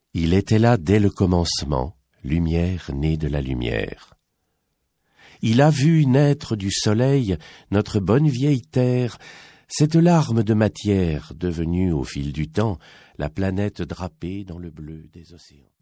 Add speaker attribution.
Speaker 1: Il était là dès le commencement, lumière née de la lumière. Il a vu naître du soleil notre bonne vieille terre, cette larme de matière devenue au fil du temps la planète drapée dans le bleu des océans.